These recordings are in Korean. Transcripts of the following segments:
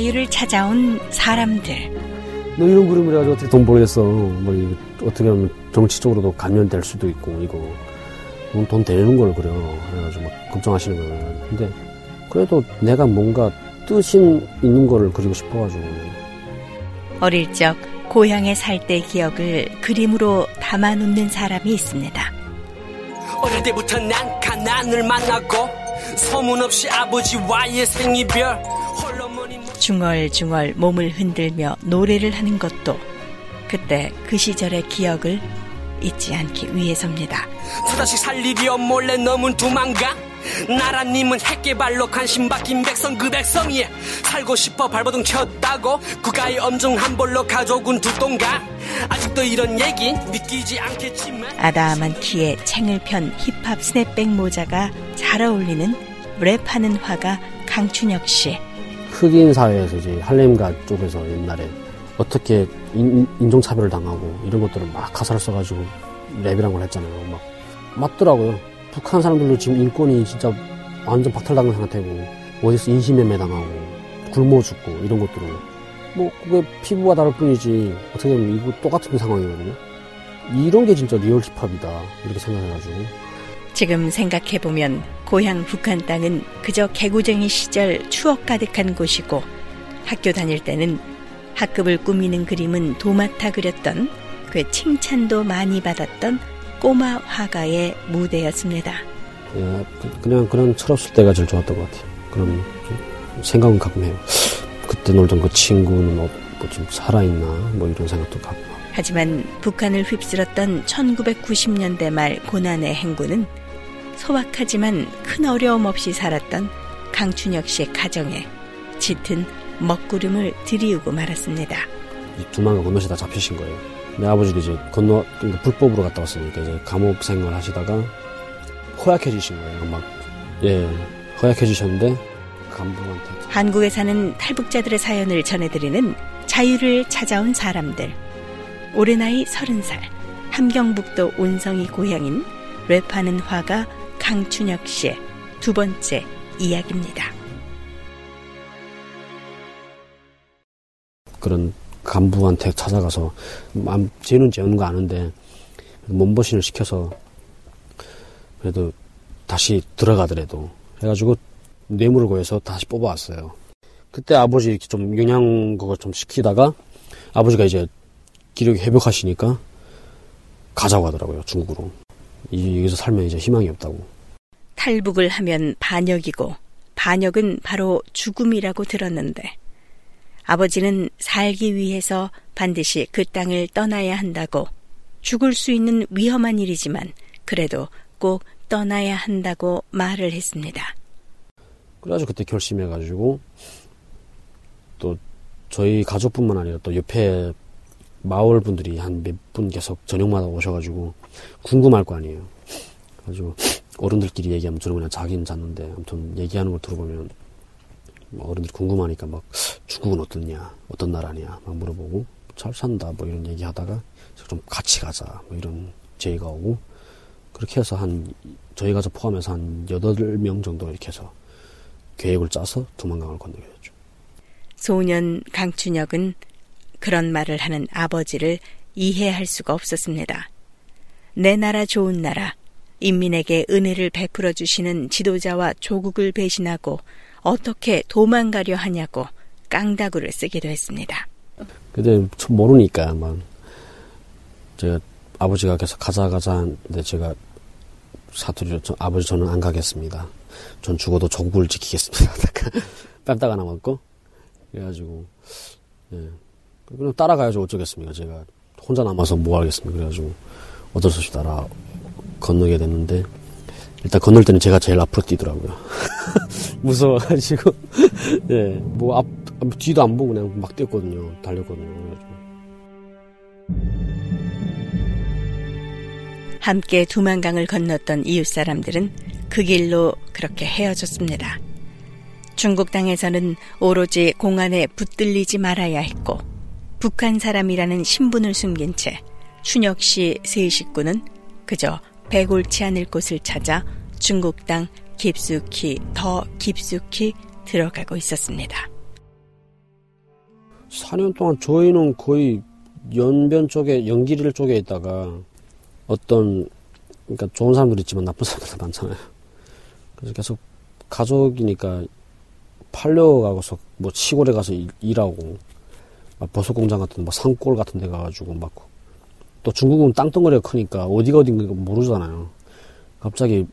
자유를 찾아온 사람들. 너 이런 그림을 해가지고 어떻게 돈 벌겠어. 뭐 이거 어떻게 하면 정치적으로도 관련될 수도 있고 이거 돈 되는 걸 그려. 그래가지고 막 걱정하시는 거예요. 근데 그래도 내가 뭔가 뜻이 있는 거를 그리고 싶어가지고. 어릴 적 고향에 살 때 기억을 그림으로 담아놓는 사람이 있습니다. 어릴 때부터 난 가난을 만나고 소문없이 아버지와의 생이별. 중얼중얼 몸을 흔들며 노래를 하는 것도 그때 그 시절의 기억을 잊지 않기 위해서입니다. 또다시 살리려 몰래 넘은 두만강. 나라님은 핵개발로 관심 바뀐 백성 그 백성이 살고 싶어 발버둥 쳤다고 국가의 엄중 한벌로 가족은 두 동강. 아직도 이런 얘긴 믿기지 않겠지만 아담한 키에 챙을 편 힙합 스냅백 모자가 잘 어울리는 랩하는 화가 강춘혁 씨. 흑인 사회에서 이제 할렘가 쪽에서 옛날에 어떻게 인종차별을 당하고 이런 것들을 막 가사를 써가지고 랩이란 걸 했잖아요. 막 맞더라고요. 북한 사람들도 지금 인권이 진짜 완전 박탈당한 상태고 어디서 인신매매 당하고 굶어 죽고 이런 것들을 뭐 그게 피부가 다를 뿐이지 어떻게 보면 이거 똑같은 상황이거든요. 이런 게 진짜 리얼 힙합이다 이렇게 생각해가지고. 지금 생각해보면 고향 북한 땅은 그저 개구쟁이 시절 추억 가득한 곳이고 학교 다닐 때는 학급을 꾸미는 그림은 도맡아 그렸던 그 칭찬도 많이 받았던 꼬마 화가의 무대였습니다. 예, 그냥 그런 철없을 때가 제일 좋았던 것 같아요. 그런 생각은 가끔 해요. 그때 놀던 그 친구는 뭐 좀 살아있나 뭐 이런 생각도 가끔 하고. 하지만 북한을 휩쓸었던 1990년대 말 고난의 행군은 소박하지만 큰 어려움 없이 살았던 강춘혁 씨의 가정에 짙은 먹구름을 들이우고 말았습니다. 이 두만강 건너시다 잡히신 거예요. 내 아버지도 이제 불법으로 갔다 왔으니까 이제 감옥 생활 하시다가 허약해지신 거예요. 막 허약해지셨는데 간부한테. 한국에 사는 탈북자들의 사연을 전해드리는 자유를 찾아온 사람들. 올해 나이 30살, 함경북도 온성이 고향인 랩하는 화가 강춘혁 씨의 두 번째 이야기입니다. 그런 간부한테 찾아가서 죄는 지은 거 아는데 몸보신을 시켜서 그래도 다시 들어가더라도 해가지고 뇌물을 구해서 다시 뽑아왔어요. 그때 아버지 이렇게 좀 영양국을 좀 시키다가 아버지가 이제 기력이 회복하시니까 가자고 하더라고요. 중국으로. 여기서 살면 이제 희망이 없다고. 탈북을 하면 반역이고 반역은 바로 죽음이라고 들었는데 아버지는 살기 위해서 반드시 그 땅을 떠나야 한다고, 죽을 수 있는 위험한 일이지만 그래도 꼭 떠나야 한다고 말을 했습니다. 그래가지고 그때 결심해가지고 또 저희 가족뿐만 아니라 또 옆에 마을 분들이 한 몇 분 계속 저녁마다 오셔가지고 궁금할 거 아니에요. 그래가지고 어른들끼리 얘기하면 저는 그냥 자기는 잤는데 아무튼 얘기하는 걸 들어보면 어른들이 궁금하니까 막 중국은 어떻냐, 어떤 나라냐 막 물어보고 잘 산다 뭐 이런 얘기하다가 좀 같이 가자 뭐 이런 제의가 오고 그렇게 해서 저희 가족 포함해서 한 8명 정도 이렇게 해서 계획을 짜서 두만강을 건너게 됐죠. 소년 강춘혁은 그런 말을 하는 아버지를 이해할 수가 없었습니다. 내 나라 좋은 나라, 인민에게 은혜를 베풀어 주시는 지도자와 조국을 배신하고 어떻게 도망가려 하냐고 깡다구를 쓰기도 했습니다. 근데 모르니까 막 제가 아버지가 계속 가자 하는데 제가 사투리로 아버지 저는 안 가겠습니다. 전 죽어도 조국을 지키겠습니다. 뺨딱 하나 먹고 그래가지고 그냥 따라가야죠. 어쩌겠습니까. 제가 혼자 남아서 뭐 하겠습니까. 그래가지고 어쩔 수 없이 따라 건너게 됐는데 일단 건널 때는 제가 제일 앞으로 뛰더라고요. 무서워가지고 뭐 뒤도 안 보고 그냥 막 뛰었거든요. 달렸거든요. 그래가지고. 함께 두만강을 건넜던 이웃 사람들은 그 길로 그렇게 헤어졌습니다. 중국 땅에서는 오로지 공안에 붙들리지 말아야 했고 북한 사람이라는 신분을 숨긴 채 춘혁 씨 세 식구는 그저 배골치 않을 곳을 찾아 중국 땅 깊숙이 더 깊숙이 들어가고 있었습니다. 4년 동안 저희는 거의 연변 쪽에, 연길 쪽에 있다가 그러니까 좋은 사람들 있지만 나쁜 사람들 많잖아요. 그래서 계속 가족이니까 팔려가서 뭐 시골에 가서 일하고, 막 버섯 공장 같은, 뭐 산골 같은 데 가가지고 막, 또 중국은 땅덩어리가 크니까 어디가 어딘가 모르잖아요. 갑자기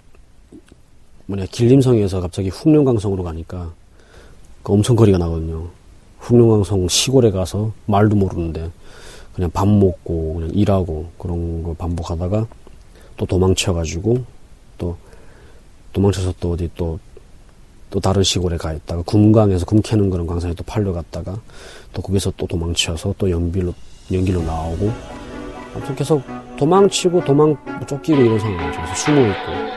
길림성에서 갑자기 흑룡강성으로 가니까 엄청 거리가 나거든요. 흑룡강성 시골에 가서 말도 모르는데 그냥 밥 먹고 그냥 일하고 그런 거 반복하다가 또 도망쳐가지고 또 도망쳐서 또 어디 또 다른 시골에 가 있다가 금강에서 금 캐는 그런 광산에 또 팔려갔다가 또 거기서 또 도망쳐서 또 연길로 나오고 아무튼 계속 도망치고 쫓기고 이런 상황이죠. 그래서 숨어있고.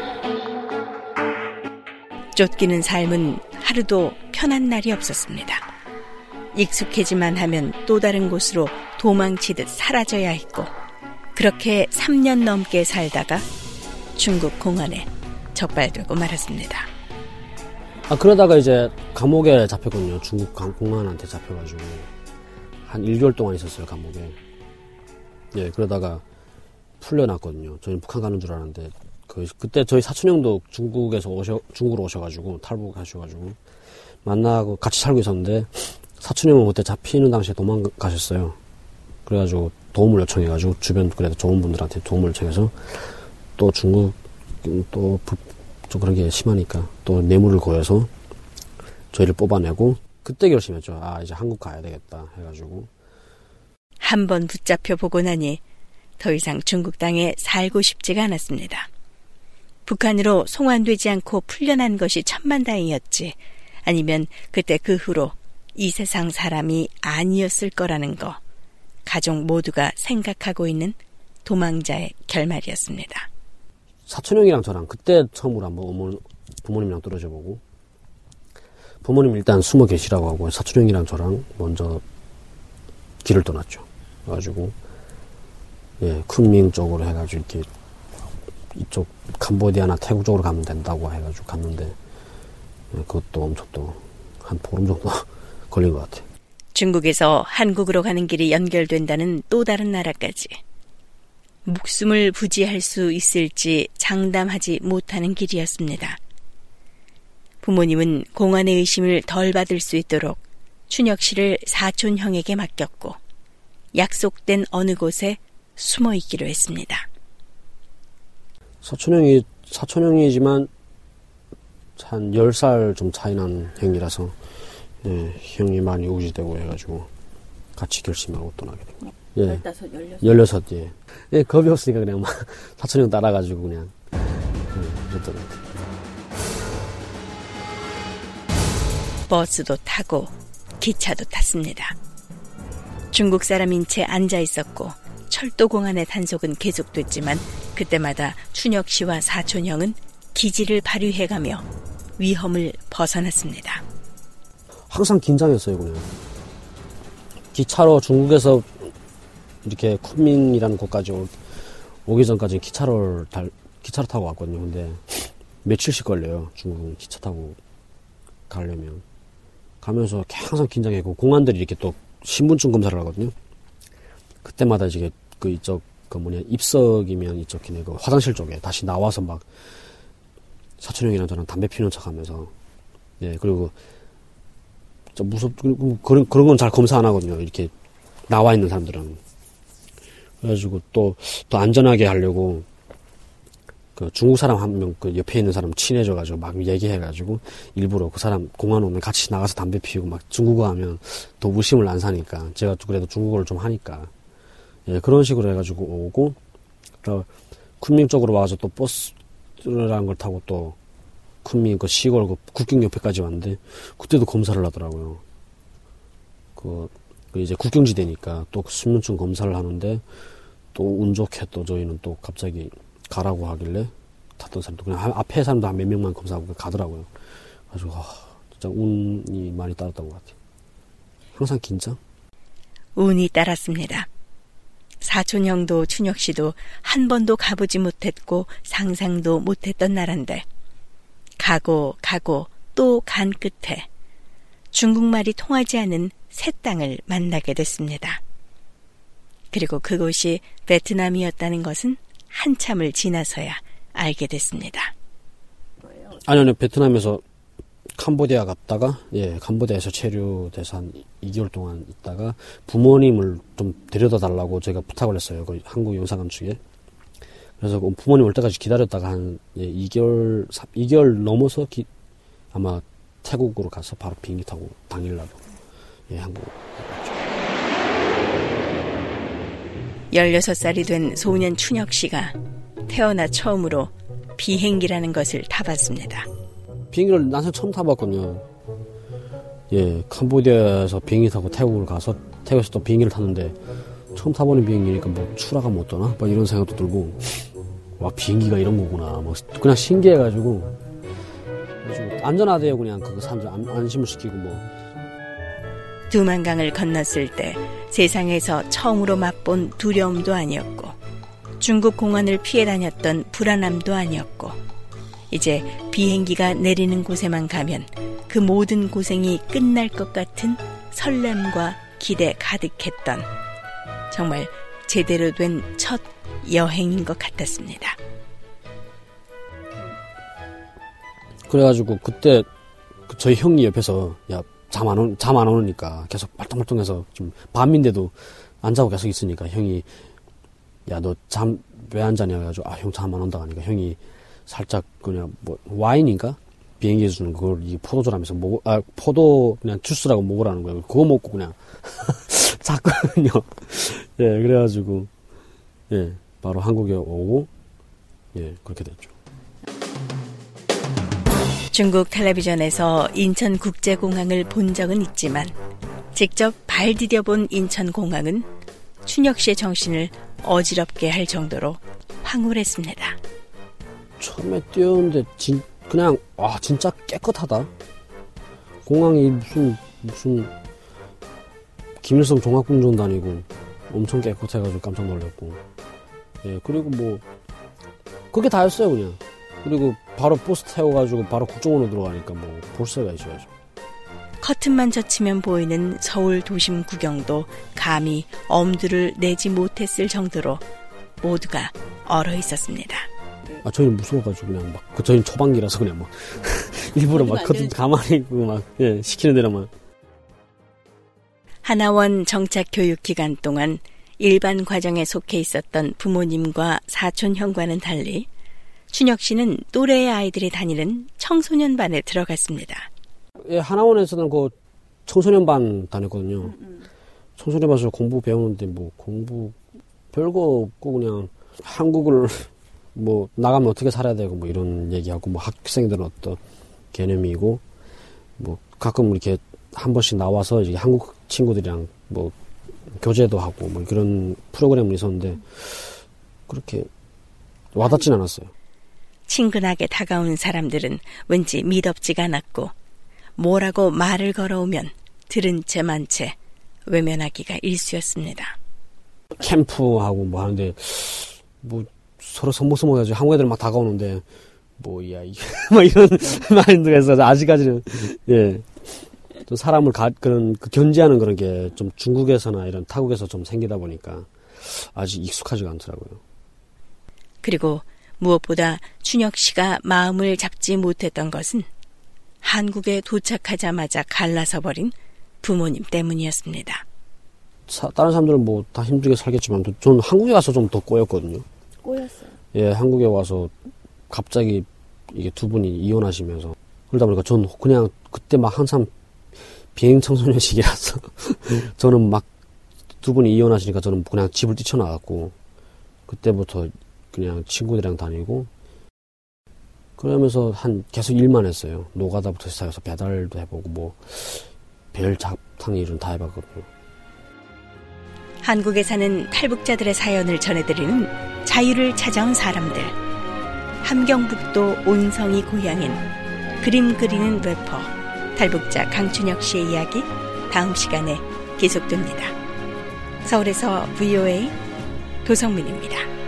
쫓기는 삶은 하루도 편한 날이 없었습니다. 익숙해지만 하면 또 다른 곳으로 도망치듯 사라져야 했고, 그렇게 3년 넘게 살다가 중국 공안에 적발되고 말았습니다. 그러다가 이제 감옥에 잡혔거든요. 중국 공안한테 잡혀가지고 한 1개월 동안 있었어요, 감옥에. 예, 그러다가 풀려났거든요. 저희는 북한 가는 줄 알았는데 그때 저희 사촌 형도 중국으로 오셔가지고 탈북하셔가지고 만나고 같이 살고 있었는데 사촌 형은 그때 잡히는 당시에 도망가셨어요. 그래가지고 도움을 요청해가지고 주변 그래도 좋은 분들한테 도움을 요청해서 또 중국 또 좀 그런 게 심하니까 또 뇌물을 구해서 저희를 뽑아내고 그때 결심했죠. 이제 한국 가야 되겠다 해가지고. 한 번 붙잡혀 보고 나니 더 이상 중국 땅에 살고 싶지가 않았습니다. 북한으로 송환되지 않고 풀려난 것이 천만다행이었지, 아니면 그때 그 후로 이 세상 사람이 아니었을 거라는 거, 가족 모두가 생각하고 있는 도망자의 결말이었습니다. 사촌 형이랑 저랑 그때 처음으로 한번 부모님이랑 떨어져 보고, 부모님 일단 숨어 계시라고 하고 사촌 형이랑 저랑 먼저 길을 떠났죠. 그래가지고 쿤밍 쪽으로 해가지고 이렇게 이쪽 캄보디아나 태국 쪽으로 가면 된다고 해가지고 갔는데 그것도 엄청 또 한 보름 정도 걸린 것 같아요. 중국에서 한국으로 가는 길이 연결된다는 또 다른 나라까지 목숨을 부지할 수 있을지 장담하지 못하는 길이었습니다. 부모님은 공안의 의심을 덜 받을 수 있도록 춘혁 씨를 사촌 형에게 맡겼고 약속된 어느 곳에 숨어 있기로 했습니다. 사촌 형이지만 한 10살 좀 차이 난 형이라서 형이 많이 우지되고 해가지고 같이 결심하고 떠나게 된 거예요. 16, 예. 겁이 없으니까 그냥 막 사촌 형 따라가지고 그냥 그랬던 것 같아요. 버스도 타고 기차도 탔습니다. 중국 사람인 채 앉아 있었고 철도공안의 단속은 계속됐지만 그때마다 춘혁 씨와 사촌 형은 기지를 발휘해가며 위험을 벗어났습니다. 항상 긴장했어요. 그냥 기차로 중국에서 이렇게 쿤밍이라는 곳까지 오기 전까지 기차를 타고 왔거든요. 근데 며칠씩 걸려요. 중국은 기차 타고 가려면. 가면서 항상 긴장했고 공안들이 이렇게 또 신분증 검사를 하거든요. 그때마다 이제 입석이면 이쪽 그 화장실 쪽에 다시 나와서 막 사촌 형이랑 저랑 담배 피우는 척 하면서 그리고 그런 건 잘 검사 안 하거든요. 이렇게 나와 있는 사람들은. 그래가지고 또 안전하게 하려고 그 중국 사람 한 명 그 옆에 있는 사람 친해져가지고 막 얘기해가지고 일부러 그 사람 공안 오면 같이 나가서 담배 피우고 막 중국어 하면 더 무심을 안 사니까 제가 그래도 중국어를 좀 하니까 그런 식으로 해가지고 오고 쿤밍 쪽으로 와서 또 버스라는 걸 타고 또 쿤밍 그 시골 그 국경 옆에까지 왔는데 그때도 검사를 하더라고요. 그 이제 국경지대니까 또 신분증 검사를 하는데 또 운 좋게 또 저희는 또 갑자기 가라고 하길래 탔던 사람도 그냥 앞에 사람도 한 몇 명만 검사하고 가더라고요. 그래서 진짜 운이 많이 따랐던 것 같아요. 항상 긴장? 운이 따랐습니다. 사촌 형도 춘혁 씨도 한 번도 가보지 못했고 상상도 못했던 나라인데 가고 또 간 끝에 중국말이 통하지 않은 새 땅을 만나게 됐습니다. 그리고 그곳이 베트남이었다는 것은 한참을 지나서야 알게 됐습니다. 아니요, 베트남에서 캄보디아 갔다가, 캄보디아에서 체류돼서 한 2개월 동안 있다가 부모님을 좀 데려다 달라고 제가 부탁을 했어요. 그 한국 영사관 측에. 그래서 부모님 올 때까지 기다렸다가 한 2개월 넘어서 아마 태국으로 가서 바로 비행기 타고 당일날 한국. 16살이 된 소년 춘혁 씨가 태어나 처음으로 비행기라는 것을 타봤습니다. 비행기를 난생 처음 타봤거든요. 캄보디아에서 비행기 타고 태국을 가서 태국에서 또 비행기를 탔는데 처음 타보는 비행기니까 뭐 추락하면 어떠나? 막 이런 생각도 들고 와 비행기가 이런 거구나. 막 그냥 신기해가지고 안전하대요. 그냥 그 사람들 안심을 시키고 뭐. 두만강을 건넜을 때 세상에서 처음으로 맛본 두려움도 아니었고 중국 공안을 피해 다녔던 불안함도 아니었고 이제 비행기가 내리는 곳에만 가면 그 모든 고생이 끝날 것 같은 설렘과 기대 가득했던 정말 제대로 된 첫 여행인 것 같았습니다. 그래가지고 그때 저희 형이 옆에서 잠 안 오니까 계속 말똥말똥해서 좀 밤인데도 안 자고 계속 있으니까 형이 너 잠 왜 안 자냐 해가지고 형 잠 안 온다 하니까 형이 살짝 그냥 뭐 와인인가 비행기에서 주는 그걸 이 포도주라면서 포도 그냥 주스라고 먹으라는 거예요. 그거 먹고 그냥 잤거든요. 그래가지고 바로 한국에 오고 그렇게 됐죠. 중국 텔레비전에서 인천국제공항을 본 적은 있지만 직접 발 디뎌본 인천공항은 춘혁 씨의 정신을 어지럽게 할 정도로 황홀했습니다. 처음에 뛰었는데 그냥 진짜 깨끗하다. 공항이 무슨 김일성 종합군정도 아니고 엄청 깨끗해가지고 깜짝 놀랐고 그리고 뭐 그게 다였어요 그냥. 그리고 바로 버스 태워가지고 바로 국정원으로 들어가니까 뭐 볼 새가 있어야죠. 커튼만 젖히면 보이는 서울 도심 구경도 감히 엄두를 내지 못했을 정도로 모두가 얼어 있었습니다. 저희는 무서워가지고 그냥 저희는 초반기라서 그냥 막 일부러 막 커튼 가만히 있고 막 시키는 대로만. 하나원 정착 교육 기간 동안 일반 과정에 속해 있었던 부모님과 사촌 형과는 달리 춘혁 씨는 또래의 아이들이 다니는 청소년반에 들어갔습니다. 하나원에서는 그 청소년반 다녔거든요. 청소년반에서 공부 배우는데 뭐 공부 별거 없고 그냥 한국을 뭐 나가면 어떻게 살아야 되고 뭐 이런 얘기하고 뭐 학생들은 어떤 개념이고 뭐 가끔 이렇게 한 번씩 나와서 이제 한국 친구들이랑 뭐 교제도 하고 뭐 그런 프로그램이 있었는데 그렇게 와닿진 않았어요. 친근하게 다가오는 사람들은 왠지 미덥지가 않았고 뭐라고 말을 걸어오면 들은 채 만 채 외면하기가 일쑤였습니다. 캠프하고 뭐 하는데 뭐 서로 서먹서먹해가지고 한국 애들 막 다가오는데 뭐야 이게 막 이런 마인드가 있어서 아직까지는 좀 사람을 그런 견제하는 그런 게 좀 중국에서나 이런 타국에서 좀 생기다 보니까 아직 익숙하지가 않더라고요. 그리고 무엇보다 춘혁 씨가 마음을 잡지 못했던 것은 한국에 도착하자마자 갈라서 버린 부모님 때문이었습니다. 다른 사람들은 뭐 다 힘들게 살겠지만 저는 한국에 가서 좀 더 꼬였거든요. 꼬였어요? 한국에 와서 갑자기 이게 두 분이 이혼하시면서 그러다 보니까 저는 그냥 그때 막 항상 비행 청소년 시기라서 저는 막 두 분이 이혼하시니까 저는 그냥 집을 뛰쳐나갔고 그때부터 그냥 친구들이랑 다니고 그러면서 계속 일만 했어요. 노가다부터 시작해서 배달도 해보고 뭐 별 잡탕 일은 다 해봤거든요. 한국에 사는 탈북자들의 사연을 전해드리는 자유를 찾아온 사람들. 함경북도 온성이 고향인 그림 그리는 래퍼 탈북자 강춘혁 씨의 이야기 다음 시간에 계속됩니다. 서울에서 VOA 도성민입니다.